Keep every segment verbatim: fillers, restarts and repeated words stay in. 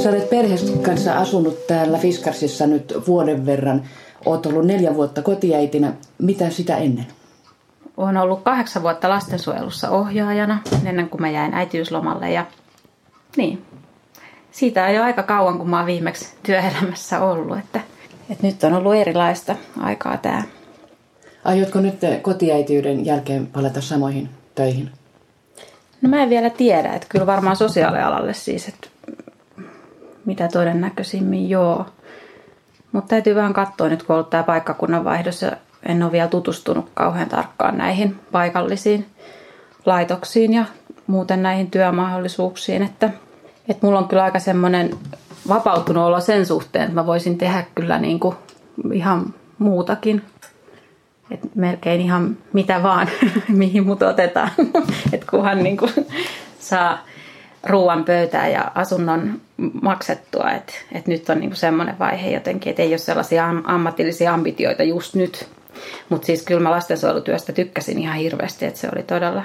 Sä olet perheesi kanssa asunut täällä Fiskarsissa nyt vuoden verran. Oot ollut neljä vuotta kotiäitinä. Mitä sitä ennen? Olen ollut kahdeksan vuotta lastensuojelussa ohjaajana ennen kuin mä jäin äitiyslomalle. Ja niin, siitä on jo aika kauan, kun mä oon viimeksi työelämässä ollut. Että, että nyt on ollut erilaista aikaa tää. Aiotko nyt kotiäitiyden jälkeen palata samoihin töihin? No mä en vielä tiedä, että kyllä varmaan sosiaalialalle siis, että mitä todennäköisimmin joo. Mutta täytyy vähän katsoa nyt, kun on ollut tämä paikkakunnan vaihdos ja en ole vielä tutustunut kauhean tarkkaan näihin paikallisiin laitoksiin ja muuten näihin työmahdollisuuksiin. Että, että mulla on kyllä aika semmoinen vapautunut olo sen suhteen, että mä voisin tehdä kyllä niin kuin ihan muutakin. Että melkein ihan mitä vaan, mihin mut otetaan. Että kunhan niin kuin saa ruoan pöytään ja asunnon maksettua. Että et nyt on niinku semmoinen vaihe jotenkin, että ei ole sellaisia am- ammatillisia ambitioita just nyt. Mutta siis kyllä mä lastensuojelutyöstä tykkäsin ihan hirveästi, että se oli todella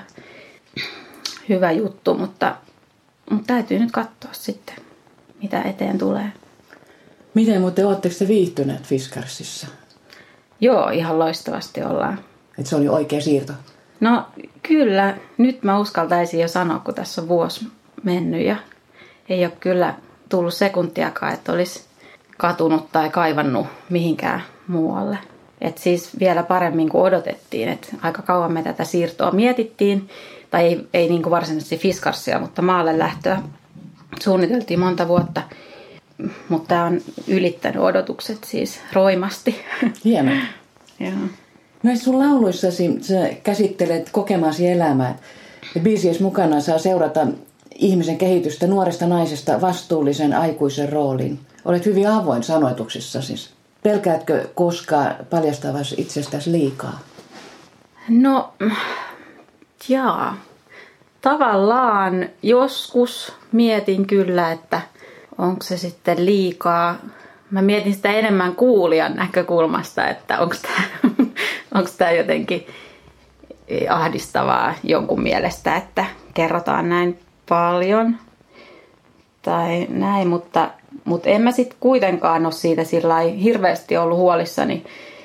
hyvä juttu. Mutta, mutta täytyy nyt katsoa sitten, mitä eteen tulee. Miten muuten ootteko te viihtyneet Fiskarsissa? Joo, ihan loistavasti ollaan. Että se oli oikea siirto? No kyllä, nyt mä uskaltaisin jo sanoa, kun tässä on vuosi mennyt ja ei ole kyllä tullut sekuntiakaan, että olisi katunut tai kaivannut mihinkään muualle. Et siis vielä paremmin kuin odotettiin, että aika kauan me tätä siirtoa mietittiin, tai ei, ei niin kuin varsinaisesti Fiskarsia, mutta maalle lähtöä suunniteltiin monta vuotta, mutta tämä on ylittänyt odotukset siis roimasti. Hienoa. Joo. Näissä sun lauluissasi sä käsittelet kokemaasi elämää. Ja biisiesi mukana saa seurata ihmisen kehitystä nuoresta naisesta vastuullisen aikuisen rooliin. Olet hyvin avoin sanoituksissasi. Pelkäätkö koskaan paljastavasi itsestäsi liikaa? No, jaa. Tavallaan joskus mietin kyllä, että onko se sitten liikaa. Mä mietin sitä enemmän kuulijan näkökulmasta, että onko tämä, onko tämä jotenkin ahdistavaa jonkun mielestä, että kerrotaan näin paljon tai näin, mutta, mutta en mä sitten kuitenkaan ole siitä sillai hirveästi ollut huolissani,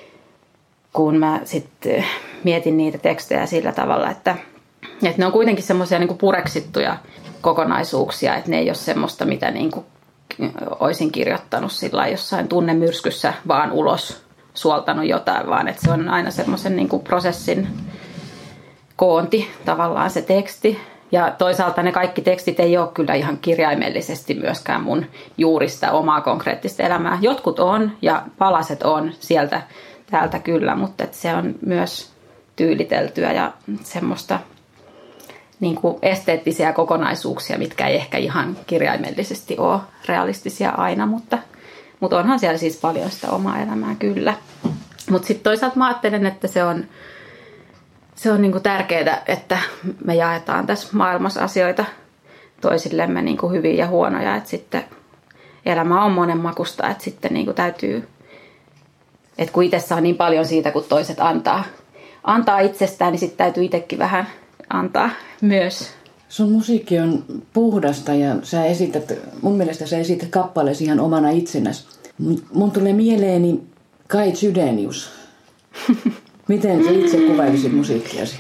kun mä sitten mietin niitä tekstejä sillä tavalla, että, että ne on kuitenkin semmoisia niinku pureksittuja kokonaisuuksia, että ne ei ole semmoista, mitä niinku olisin kirjoittanut sillä jossain tunnemyrskyssä vaan ulos suoltanut jotain, vaan että se on aina semmoisen niinku prosessin koonti tavallaan se teksti. Ja toisaalta ne kaikki tekstit ei ole kyllä ihan kirjaimellisesti myöskään mun juurista omaa konkreettista elämää. Jotkut on ja palaset on sieltä täältä kyllä, mutta että se on myös tyyliteltyä ja semmoista niin kuin esteettisiä kokonaisuuksia, mitkä ei ehkä ihan kirjaimellisesti ole realistisia aina, mutta, mutta onhan siellä siis paljon sitä omaa elämää kyllä. Mutta sitten toisaalta mä ajattelen, että se on, se on niin kuin tärkeää, että me jaetaan tässä maailmassa asioita toisillemme niin kuin hyviä ja huonoja, että sitten elämä on monen makusta, että sitten niin kuin täytyy, että kun itse saa niin paljon siitä, kun toiset antaa, antaa itsestään, niin sitten täytyy itsekin vähän antaa myös. Sun musiikki on puhdasta ja sä esität, mun mielestä sä esität kappaleesi ihan omana itsenäsi. Mun tulee mieleeni Kai Chydenius. Miten sä itse kuvailisit musiikkiasi?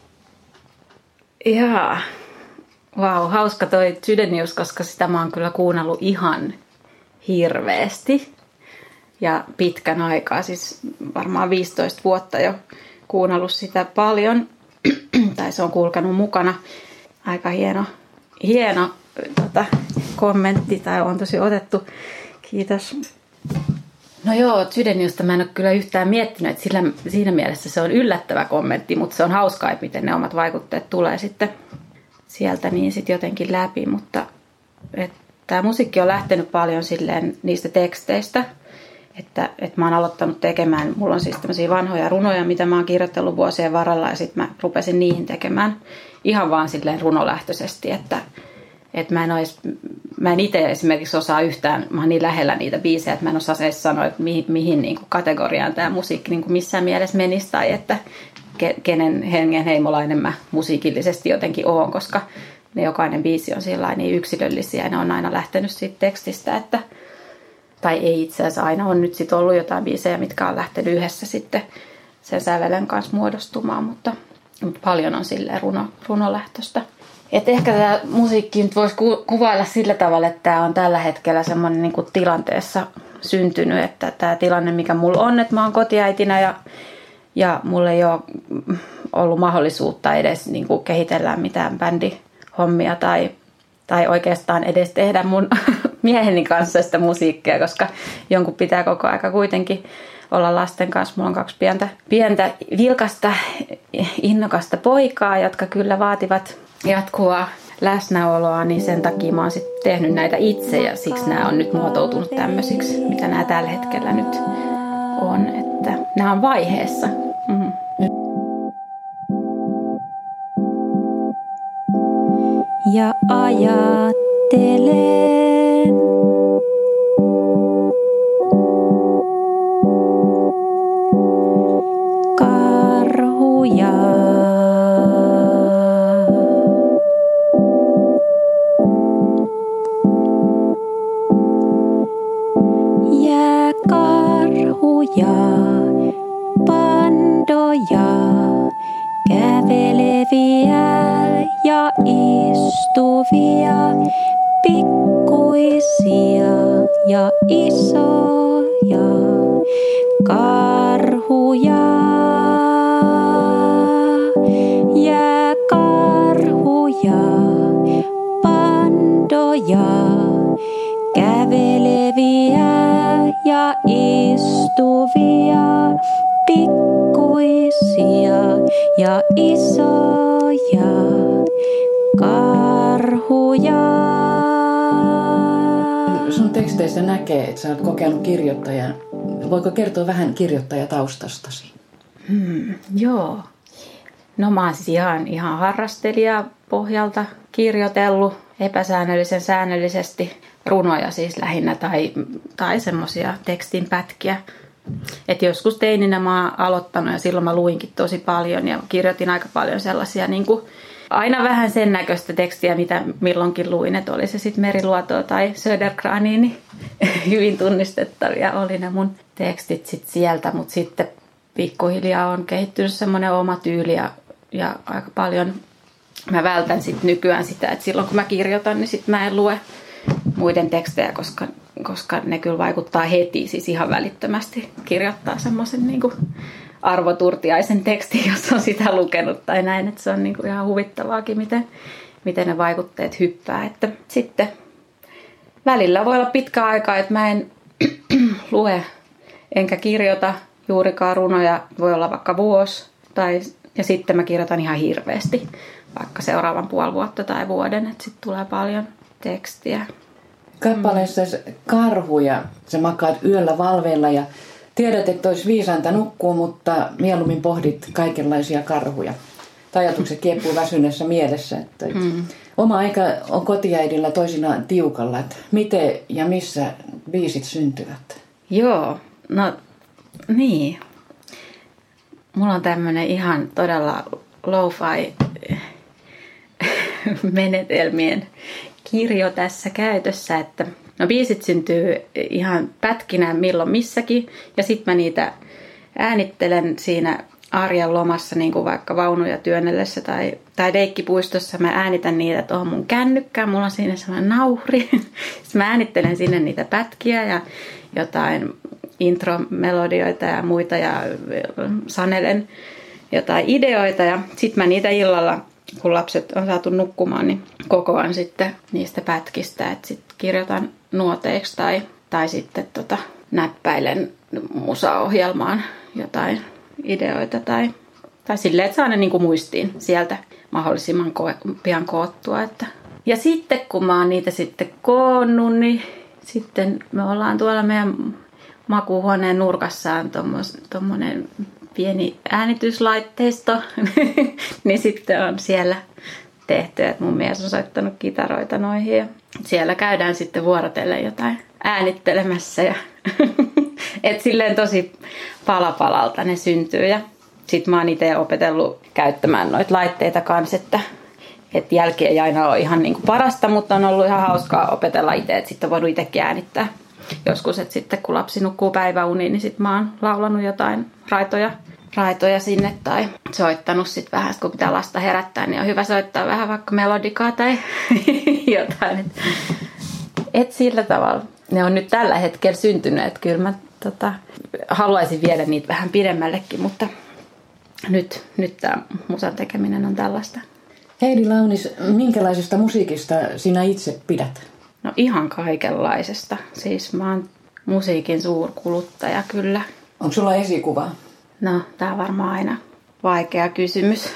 Jaa, vau, wow, hauska toi Chydenius, koska sitä mä oon kyllä kuunnellut ihan hirveästi. Ja pitkän aikaa, siis varmaan viisitoista vuotta jo kuunnellut sitä paljon. Tai se on kulkenut mukana. Aika hieno, hieno tota, kommentti, tai on tosi otettu. Kiitos. No joo, Chydeniusta mä en ole kyllä yhtään miettinyt, että sillä, siinä mielessä se on yllättävä kommentti, mutta se on hauskaa, että miten ne omat vaikutteet tulee sitten sieltä niin sitten jotenkin läpi. Mutta tämä musiikki on lähtenyt paljon silleen niistä teksteistä, että, että mä oon aloittanut tekemään, mulla on siis tämmöisiä vanhoja runoja, mitä mä oon kirjoitellut vuosien varrella, ja sitten mä rupesin niihin tekemään ihan vaan silleen runolähtöisesti, että, että mä en ois, mä en itse esimerkiksi osaa yhtään, mä oon niin lähellä niitä biisejä, että mä en osaa edes sanoa, että mihin, mihin niin kuin kategoriaan tämä musiikki niin kuin missään mielessä menisi, tai että ke, kenen hengen heimolainen mä musiikillisesti jotenkin oon, koska ne jokainen biisi on sillä niin yksilöllisiä ja ne on aina lähtenyt siitä tekstistä, että tai ei itse asiassa aina on nyt sitten ollut jotain biisejä, mitkä on lähtenyt yhdessä sitten sen sävelen kanssa muodostumaan, mutta, mutta paljon on silleen runo, runolähtöistä. Et ehkä tämä musiikki nyt voisi ku, kuvailla sillä tavalla, että tämä on tällä hetkellä semmoinen niin kuin tilanteessa syntynyt, että tämä tilanne, mikä mulla on, että mä oon kotiäitinä ja, ja mulla ei ole ollut mahdollisuutta edes niin kuin kehitellä mitään bändihommia tai, tai oikeastaan edes tehdä mun mieheni kanssa sitä musiikkia, koska jonkun pitää koko aika kuitenkin olla lasten kanssa. Mulla on kaksi pientä, pientä vilkasta, innokasta poikaa, jotka kyllä vaativat jatkuvaa läsnäoloa, niin sen takia mä oon sitten tehnyt näitä itse ja siksi nämä on nyt muotoutunut tämmöisiksi, mitä nämä tällä hetkellä nyt on. Että nämä on vaiheessa. Mm. Ja ajattelen karhuja. Ja karhuja, pandoja, käveleviä ja istuvia, pikkuisia ja isoja karhuja. Ja karhuja, pandoja, käveleviä ja istuvia, pikkuisia ja isoja karhuja. Sun teksteistä näkee, että sä oot kokenut kirjoittajan. Voiko kertoa vähän kirjoittajataustastasi? Hmm, joo. No mä oon siis ihan, ihan harrastelija pohjalta kirjoitellut epäsäännöllisen säännöllisesti runoja siis lähinnä tai, tai semmosia tekstinpätkiä. Et joskus teininä mä oon aloittanut ja silloin mä luinkin tosi paljon ja kirjoitin aika paljon sellaisia niin kuin aina vähän sen näköistä tekstiä, mitä milloinkin luin, että oli se sitten Meriluotoa tai Södergrania, niin hyvin tunnistettavia oli ne mun tekstit sit sieltä, mutta sitten pikkuhiljaa on kehittynyt semmoinen oma tyyli ja, ja aika paljon mä vältän sitten nykyään sitä, että silloin kun mä kirjoitan, niin sitten mä en lue muiden tekstejä, koska, koska ne kyllä vaikuttaa heti, siis ihan välittömästi kirjoittaa semmoisen niin kuin Arvo Turtiaisen tekstin, jos on sitä lukenut tai näin, että se on niin kuin ihan huvittavaakin, miten, miten ne vaikutteet hyppää. Että sitten välillä voi olla pitkä aika, että mä en lue enkä kirjoita juurikaan runoja, voi olla vaikka vuosi, tai, ja sitten mä kirjoitan ihan hirveästi, vaikka seuraavan puoli vuotta tai vuoden, että sitten tulee paljon tekstiä. Kappaleessa karhuja, sä makaat yöllä valveilla ja tiedät, että olisi viisainta nukkua, mutta mieluummin pohdit kaikenlaisia karhuja. Ajatukset kieppuu väsyneessä mielessä. Että mm. Oma aika on kotiäidillä toisinaan tiukalla. Että miten ja missä biisit syntyvät? Joo, no niin. Mulla on tämmöinen ihan todella lo-fi menetelmien kirjo tässä käytössä, että no biisit syntyy ihan pätkinä milloin missäkin ja sitten mä niitä äänittelen siinä arjen lomassa, niin kuin vaikka vaunuja työnnellessä tai, tai leikkipuistossa. Mä äänitän niitä tuohon mun kännykkään, mulla on siinä sellainen nauhuri. Sitten mä äänittelen sinne niitä pätkiä ja jotain intromelodioita ja muita ja sanelen jotain ideoita ja sitten mä niitä illalla, kun lapset on saatu nukkumaan, niin kokoan sitten niistä pätkistä, että sitten kirjoitan nuoteiksi tai, tai sitten tota, näppäilen musaohjelmaan jotain ideoita tai, tai silleen, että saa ne niin kuin muistiin sieltä mahdollisimman ko- pian koottua. Että. Ja sitten kun mä oon niitä sitten koonnut, niin sitten me ollaan tuolla meidän makuuhuoneen nurkassaan tommonen pieni äänityslaitteisto, niin sitten on siellä tehty, että mun mies on soittanut kitaroita noihin ja siellä käydään sitten vuorotellen jotain äänittelemässä ja et silleen tosi palapalalta ne syntyy ja sit mä oon itse opetellut käyttämään noita laitteita kans, että että jälki ei aina ole ihan niin kuin parasta, mutta on ollut ihan hauskaa opetella itse, että sitten on voinut itsekin äänittää. Joskus, että sitten kun lapsi nukkuu päiväuniin, niin sitten mä oon laulanut jotain raitoja, raitoja sinne tai soittanut sitten vähän, kun pitää lasta herättää, niin on hyvä soittaa vähän vaikka melodikaa tai jotain. Et, et sillä tavalla. Ne on nyt tällä hetkellä syntyneet. Kyllä mä tota, haluaisin viedä niitä vähän pidemmällekin, mutta nyt, nyt tämä musan tekeminen on tällaista. Heidi Launis, minkälaisesta musiikista sinä itse pidät? No ihan kaikenlaisesta. Siis mä oon musiikin suurkuluttaja kyllä. Onko sulla esikuvaa? No, tää on varmaan aina vaikea kysymys.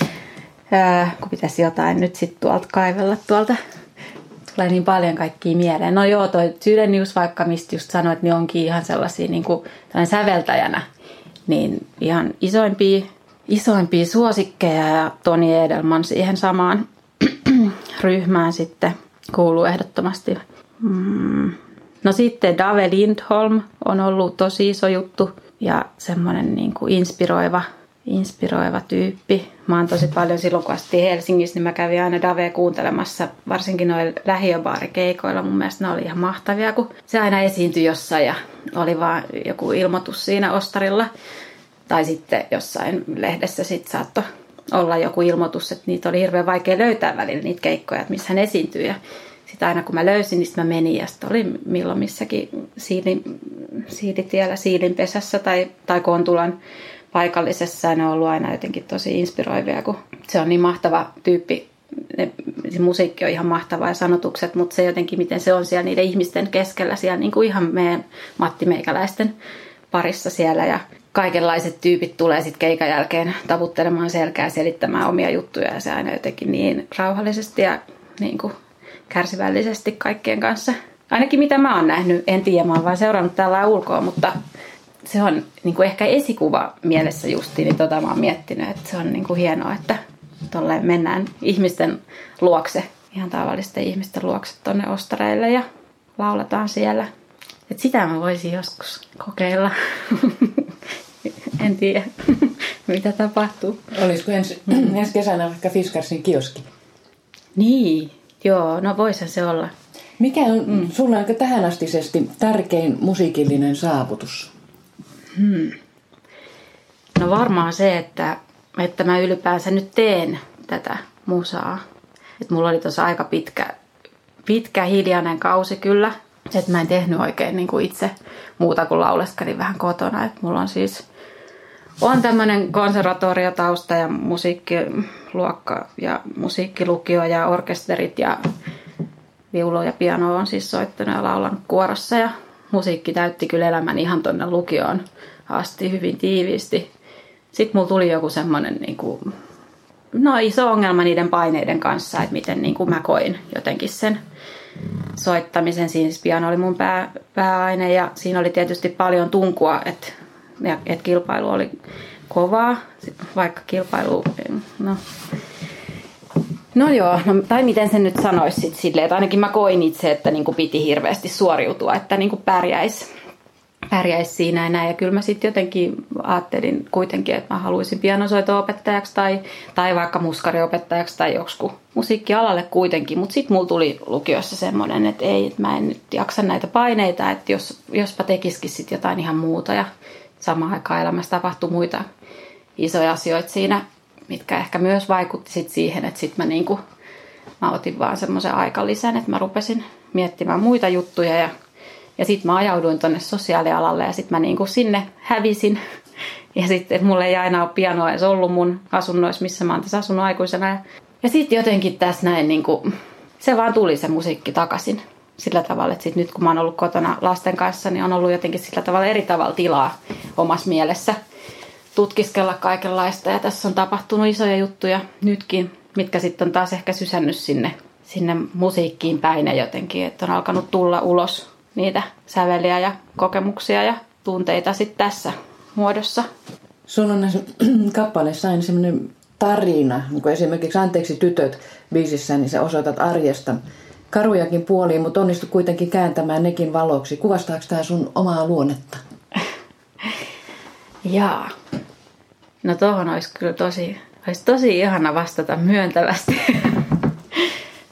Ää, kun pitäisi jotain nyt sit tuolta kaivella tuolta. Tulee niin paljon kaikkia mieleen. No joo, toi Sydenius vaikka, mistä just sanoit, niin onkin ihan sellaisia niin kuin säveltäjänä. Niin ihan isoimpia, isoimpia suosikkeja ja Toni Edelman siihen samaan ryhmään sitten kuuluu ehdottomasti. Mm. No sitten Dave Lindholm on ollut tosi iso juttu ja semmoinen niin kuin inspiroiva, inspiroiva tyyppi. Mä oon tosi paljon silloin, kun asuttiin Helsingissä, niin mä kävin aina Davea kuuntelemassa, varsinkin noilla lähiöbaarikeikoilla. Mun mielestä ne oli ihan mahtavia, kun se aina esiintyi jossain ja oli vaan joku ilmoitus siinä ostarilla. Tai sitten jossain lehdessä sit saattoi olla joku ilmoitus, että niitä oli hirveän vaikea löytää välillä niitä keikkoja, että missä hän esiintyy. Ja sitten aina kun mä löysin, niin mä menin ja sitten oli milloin missäkin siilin, siilitiellä, siilinpesässä tai, tai Kontulan paikallisessa. Ja ne on ollut aina jotenkin tosi inspiroivia, kun se on niin mahtava tyyppi. Ne, se musiikki on ihan mahtavaa ja sanotukset, mutta se jotenkin, miten se on siellä niiden ihmisten keskellä, siellä niin kuin ihan meidän Matti Meikäläisten parissa siellä. Ja kaikenlaiset tyypit tulee sitten keikan jälkeen taputtelemaan selkää, selittämään omia juttuja ja se aina jotenkin niin rauhallisesti ja niin kuin kärsivällisesti kaikkien kanssa. Ainakin mitä mä oon nähnyt, en tiedä, mä oon vaan seurannut täällä ulkoa, mutta se on niin kuin ehkä esikuva mielessä justiin, niin tota mä oon miettinyt, että se on niin kuin hienoa, että tolleen mennään ihmisten luokse, ihan tavallisten ihmisten luokse tonne ostareille ja laulataan siellä. Et sitä mä voisin joskus kokeilla. En tiedä, mitä tapahtuu. Olisiko ensi, ensi kesänä vaikka Fiskarsin kioski? Niin, joo, no voisihan se olla. Mikä on mm. sulla aika tähänastisesti tärkein musiikillinen saavutus? Hmm. No varmaan se, että, että mä ylipäänsä nyt teen tätä musaa. Että mulla oli tuossa aika pitkä, pitkä hiljainen kausi kyllä. Että mä en tehnyt oikein niin kuin itse muuta kuin lauleskelin vähän kotona. Että mulla on siis on tämmöinen konservatoриotausta ja musiikkiluokka ja musiikkilukio ja orkesterit ja viulu ja piano on siis soittanut ja laulanut kuorossa. Ja musiikki täytti kyllä elämän ihan tonne lukioon asti hyvin tiiviisti. Sitten mulla tuli joku semmoinen niin kuin, no iso ongelma niiden paineiden kanssa, että miten niin kuin mä koin jotenkin sen soittamisen. Siis piano oli mun pää, pääaine ja siinä oli tietysti paljon tunkua, että et kilpailu oli kovaa, vaikka kilpailu, no, no joo, no, tai miten sen nyt sanoisi sitten silleen, että ainakin mä koin itse, että niin kuin piti hirveästi suoriutua, että niin kuin pärjäisi, pärjäisi siinä ja näin. Ja kyllä mä sitten jotenkin ajattelin kuitenkin, että mä haluaisin pianosoito-opettajaksi tai, tai vaikka muskariopettajaksi tai joksikin musiikkialalle kuitenkin. Mutta sitten mulla tuli lukiossa semmoinen, että ei, että mä en nyt jaksa näitä paineita, että jos, jospa tekisikin sitten jotain ihan muuta. Ja samaan aikaan elämässä tapahtui muita isoja asioita siinä, mitkä ehkä myös vaikutti sit siihen, että sitten mä, niinku, mä otin vaan semmoisen aikalisän, että mä rupesin miettimään muita juttuja ja Ja sitten mä ajauduin tonne sosiaalialalle ja sitten mä niinku sinne hävisin. Ja sitten mulla ei aina ole pianoa edes ollut mun asunnoissa, missä mä oon tässä asunut aikuisena. Ja, ja sitten jotenkin tässä näin, niinku, se vaan tuli se musiikki takaisin. Sillä tavalla, että sit nyt kun mä oon ollut kotona lasten kanssa, niin on ollut jotenkin sillä tavalla eri tavalla tilaa omassa mielessä tutkiskella kaikenlaista. Ja tässä on tapahtunut isoja juttuja nytkin, mitkä sitten on taas ehkä sysännyt sinne, sinne musiikkiin päin ja jotenkin, että on alkanut tulla ulos niitä säveliä ja kokemuksia ja tunteita sitten tässä muodossa. Sulla on näissä kappaleissa aina semmoinen tarina, niin kuin esimerkiksi Anteeksi tytöt biisissä, niin sä osoitat arjesta karujakin puoliin, mutta onnistut kuitenkin kääntämään nekin valoksi. Kuvastaako tämä sun omaa luonnetta? Jaa. No tohon olisi kyllä tosi, olisi tosi ihana vastata myöntävästi.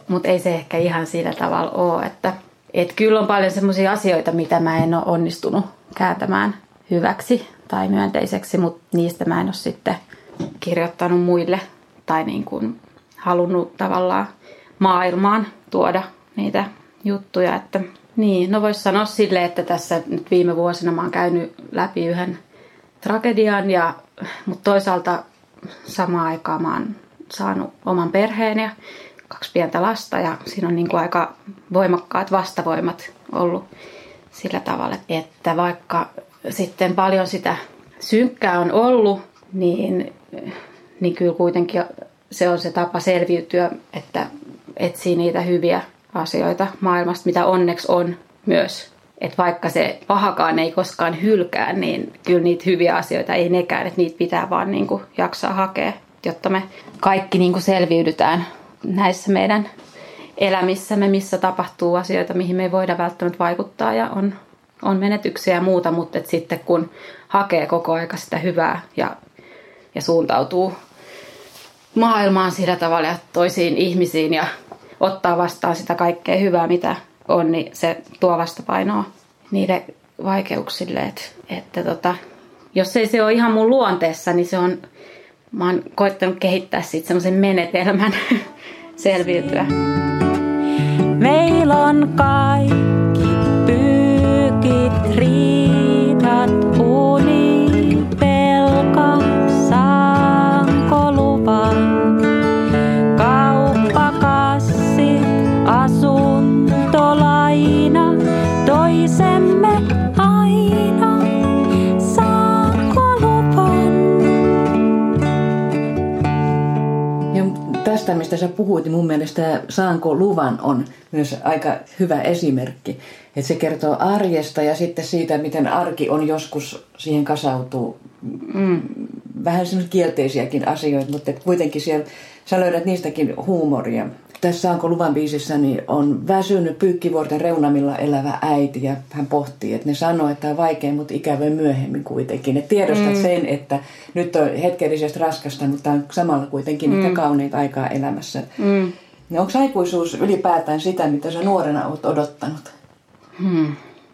mut ei se ehkä ihan sillä tavalla ole. Että, et kyllä on paljon semmoisia asioita, mitä mä en ole onnistunut kääntämään hyväksi tai myönteiseksi, mutta niistä mä en ole sitten kirjoittanut muille tai niin kuin halunnut tavallaan maailmaan tuoda niitä juttuja. Että, niin, no vois sanoa silleen, että tässä nyt viime vuosina mä oon käynyt läpi yhden tragedian, ja, mutta toisaalta samaan aikaan mä oon saanut oman perheen ja kaksi pientä lasta, ja siinä on niin kuin aika voimakkaat vastavoimat ollut sillä tavalla, että vaikka sitten paljon sitä synkkää on ollut, niin, niin kyllä kuitenkin se on se tapa selviytyä, että etsii niitä hyviä asioita maailmasta, mitä onneksi on myös. Että vaikka se pahakaan ei koskaan hylkää, niin kyllä niitä hyviä asioita ei nekään, että niitä pitää vaan niin kuin jaksaa hakea, jotta me kaikki niin kuin selviydytään näissä meidän elämissämme, missä tapahtuu asioita, mihin me ei voida välttämättä vaikuttaa ja on, on menetyksiä ja muuta, mutta et sitten kun hakee koko aika sitä hyvää ja, ja suuntautuu maailmaan sillä tavalla ja toisiin ihmisiin ja ottaa vastaan sitä kaikkea hyvää, mitä on, niin se tuo vastapainoa niille vaikeuksille. Että, että tota, jos ei se ole ihan mun luonteessa, niin se on, mä oon koittanut kehittää siitä semmoisen menetelmän selviytyä. Meillä on kaikki pyykit, riidat, uni, pelka, saanko luvan? Kauppakassit, asuntolaina, toisemme aina, saanko luvan? Ja tästä, mistä sä puhuit, niin mun mielestä saanko luvan on myös aika hyvä esimerkki. Että se kertoo arjesta ja sitten siitä, miten arki on joskus siihen kasautuu mm. vähän semmoisia kielteisiäkin asioita, mutta kuitenkin siellä sä löydät niistäkin huumoria. Tässä Saanko luvan biisissä niin on väsynyt pyykkivuorten reunamilla elävä äiti ja hän pohtii, että ne sanoo, että tämä on vaikea, mutta ikävä myöhemmin kuitenkin. Et tiedostat mm. sen, että nyt on hetkellisesti raskasta, mutta tämä on samalla kuitenkin mm. niitä kauneita aikaa elämässä. Mm. No, onko aikuisuus ylipäätään sitä, mitä sä nuorena olet odottanut? Hmm.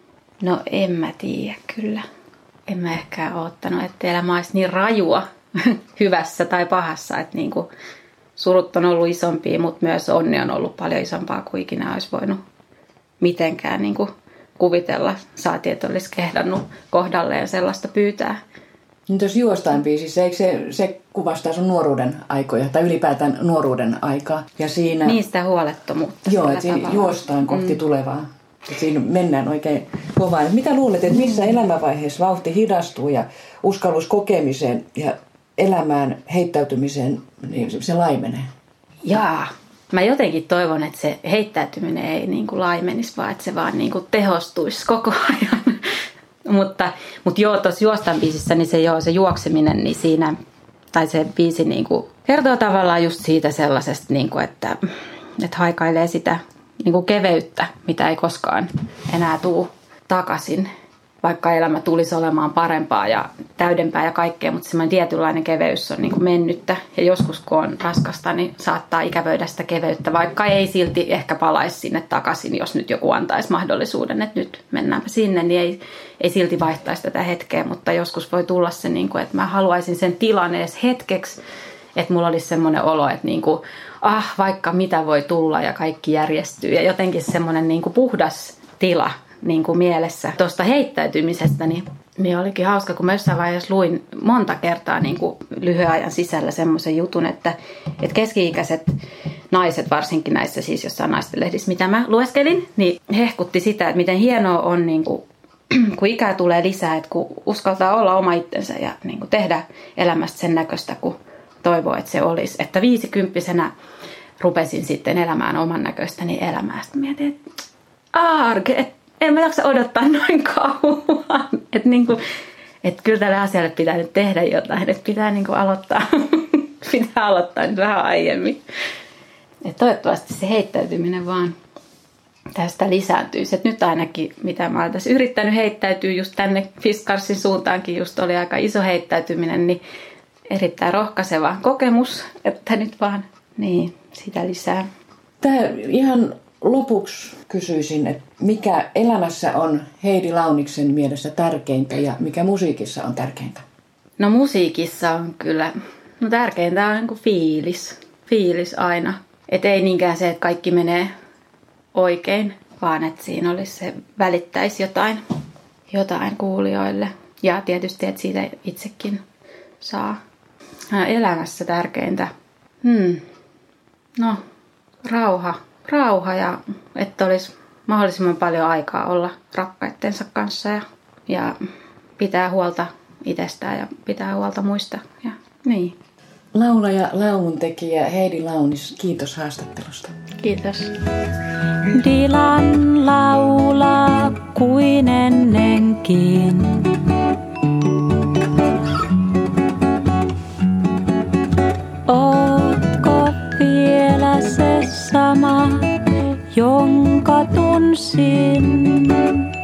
No en mä tiedä kyllä. En mä ehkä odottanut, että elämä olisi niin rajua hyvässä tai pahassa, että niinku surut on ollut isompia, mutta myös onni on ollut paljon isompaa kuin ikinä olisi voinut mitenkään niinku kuvitella. Saatiin, että olisi kehdannut kohdalleen sellaista pyytää. Nyt jos juostaan biisissä, eikö se, se kuvastaa sun nuoruuden aikoja tai ylipäätään nuoruuden aikaa? Ja siinä, niistä huolettomuutta. Joo, että siinä juostaan kohti mm. tulevaa. Että siinä mennään oikein kovaa. Mitä luulet, että missä elämänvaiheessa vauhti hidastuu ja uskallus kokemiseen ja elämään heittäytymiseen, niin se laimenee? Jaa. Mä jotenkin toivon, että se heittäytyminen ei niin kuin laimenisi, vaan että se vaan niin kuin tehostuisi koko ajan. mutta, mutta joo, tuossa juostan biisissä, niin se, joo, se juokseminen, niin siinä, tai se biisi niin kuin kertoo tavallaan just siitä sellaisesta, niin kuin, että, että haikailee sitä niin kuin keveyttä, mitä ei koskaan enää tule takaisin. Vaikka elämä tulisi olemaan parempaa ja täydempää ja kaikkea, mutta semmoinen tietynlainen keveys on niin kuin mennyttä. Ja joskus kun on raskasta, niin saattaa ikävöidä sitä keveyttä, vaikka ei silti ehkä palaisi sinne takaisin, jos nyt joku antaisi mahdollisuuden, että nyt mennäänpä sinne, niin ei, ei silti vaihtaisi tätä hetkeä. Mutta joskus voi tulla se, niin kuin, että mä haluaisin sen tilan edes hetkeksi, että mulla olisi semmoinen olo, että niin kuin, ah, vaikka mitä voi tulla ja kaikki järjestyy. Ja jotenkin semmoinen niin kuin puhdas tila niin kuin mielessä tuosta heittäytymisestä, niin, niin olikin hauska, kun mä jossain vaiheessa luin monta kertaa niin kuin lyhyen ajan sisällä semmoisen jutun, että, että keski-ikäiset naiset, varsinkin näissä siis jossain naisten lehdissä, mitä mä lueskelin, niin hehkutti sitä, että miten hienoa on, niin kuin, kun ikää tulee lisää, että kun uskaltaa olla oma itsensä ja niin kuin tehdä elämästä sen näköistä, kun toivoo, että se olisi. Että viisikymppisenä rupesin sitten elämään oman näköistäni elämää. Sitten mietin, että arke, että en mä jaksa odottaa noin kauan. Että niinku, et kyllä tälle asialle pitää nyt tehdä jotain. Että pitää niinku aloittaa, pitää aloittaa nyt vähän aiemmin. Et toivottavasti se heittäytyminen vaan tästä lisääntyisi. Et nyt ainakin, mitä mä olen tässä yrittänyt heittäytyä just tänne Fiskarsin suuntaankin, just oli aika iso heittäytyminen, niin erittäin rohkaiseva kokemus, että nyt vaan niin, sitä lisää. Tämä ihan lopuksi kysyisin, että mikä elämässä on Heidi Launiksen mielestä tärkeintä ja mikä musiikissa on tärkeintä? No musiikissa on kyllä, no tärkeintä on niin kuin fiilis, fiilis aina. Että ei niinkään se, että kaikki menee oikein, vaan että siinä olisi se välittäisi jotain, jotain kuulijoille. Ja tietysti, että siitä itsekin saa. Elämässä tärkeintä. Hmm. No, rauha. Rauha ja että olisi mahdollisimman paljon aikaa olla rakkaittensa kanssa ja, ja pitää huolta itsestään ja pitää huolta muista. Ja, niin. Laulaja, lauluntekijä Heidi Launis, kiitos haastattelusta. Kiitos. Dilan laulaa kuin ennenkin. Ootko vielä se sama, jonka tunsin?